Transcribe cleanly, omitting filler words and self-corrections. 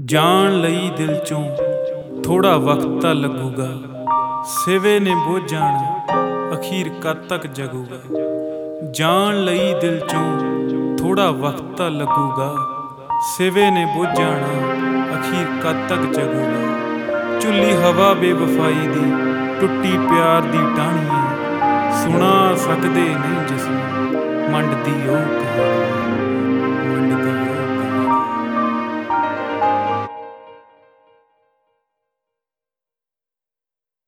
ਜਾਣ ਲਈ ਦਿਲ ਚੋਂ ਥੋੜਾ ਵਕਤ ਤਾਂ ਲੱਗੂਗਾ, ਸਿਵੇ ਨੇ ਬੁੱਝ ਜਾਣਾ ਅਖੀਰ ਕਦ ਤੱਕ ਜਗੂਗਾ। ਜਾਣ ਲਈ ਦਿਲ ਚੋਂ ਥੋੜਾ ਵਕਤ ਤਾਂ ਲੱਗੂਗਾ, ਸਿਵੇ ਨੇ ਬੁੱਝ ਜਾਣਾ ਅਖੀਰ ਕਦ ਤੱਕ ਜਗੂਗਾ। ਝੁੱਲੀ ਹਵਾ ਬੇਵਫਾਈ ਦੀ ਟੁੱਟੀ ਪਿਆਰ ਦੀ ਟਾਹਣੀ ਹੈ, ਸੁਣਾ ਸਕਦੇ ਨਹੀਂ ਜਿਸਨੂੰ ਮੰਡਦੀ ਉਹ ਕਹਾਣੀ।